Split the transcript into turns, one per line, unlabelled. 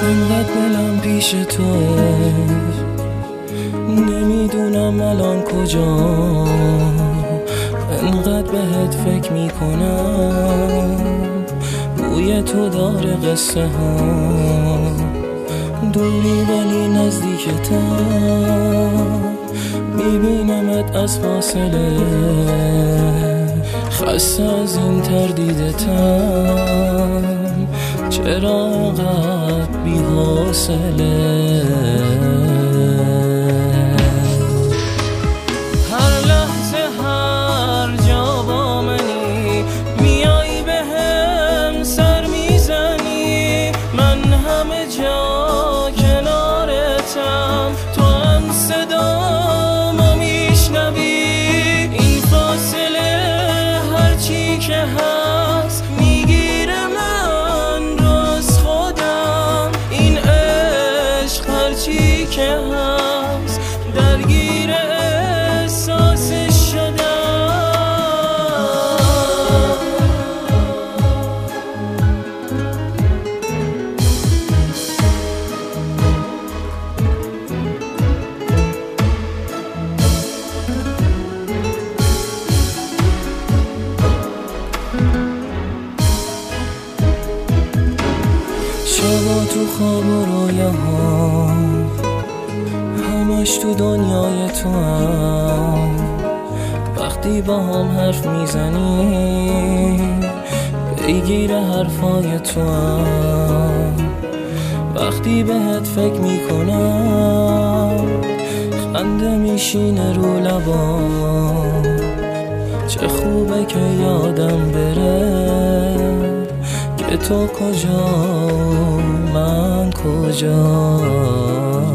انقدر دلم پیش توه، نمیدونم الان کجا، انقدر بهت فکر میکنم، بوی تو داره قصه ها، دوری ولی نزدیکتم، میبینمت از فاصله، خسته از این تردیدتم، چرا انقدر بی حوصله؟ هر لحظه هر جا با منی، میای بهم سر میزنی، من همه جا کنارتم، تو هم صدامو میشنوی، این فاصله هرچی که هست میگیره من رو از خودم، این عشق هرچی که هست درگیر احساسش شدم. شبا تو خواب و رویاها، همش تو دنیای تو هم، وقتی با هم حرف میزنی پیگیر حرفای تو هم، وقتی بهت فکر میکنم خنده میشینه رو لبام، چه خوبه که یادم بره که تو کجا من کجا.